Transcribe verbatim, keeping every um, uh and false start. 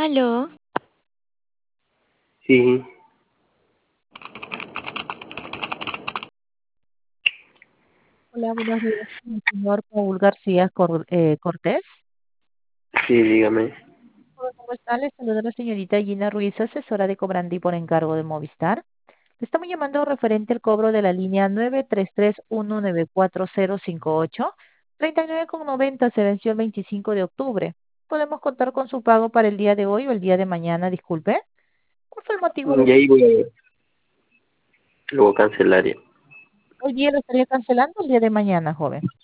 Aló, Sí, Hola, buenos días, con el señor Paul García Cor- eh, Cortés. sí, dígame. Hola, ¿cómo está? Le saluda la señorita Gina Ruiz, asesora de Cobrandi por encargo de Movistar. Le estamos llamando referente al cobro de la línea nueve tres tres uno nueve cuatro cero cinco ocho. treinta y nueve con noventa se venció el veinticinco de octubre. ¿Podemos contar con su pago para el día de hoy o el día de mañana? Disculpe. ¿Cuál fue el motivo de Y ahí voy a ver, lo voy a cancelar ya. hoy día? ¿Lo estaría cancelando el día de mañana, joven?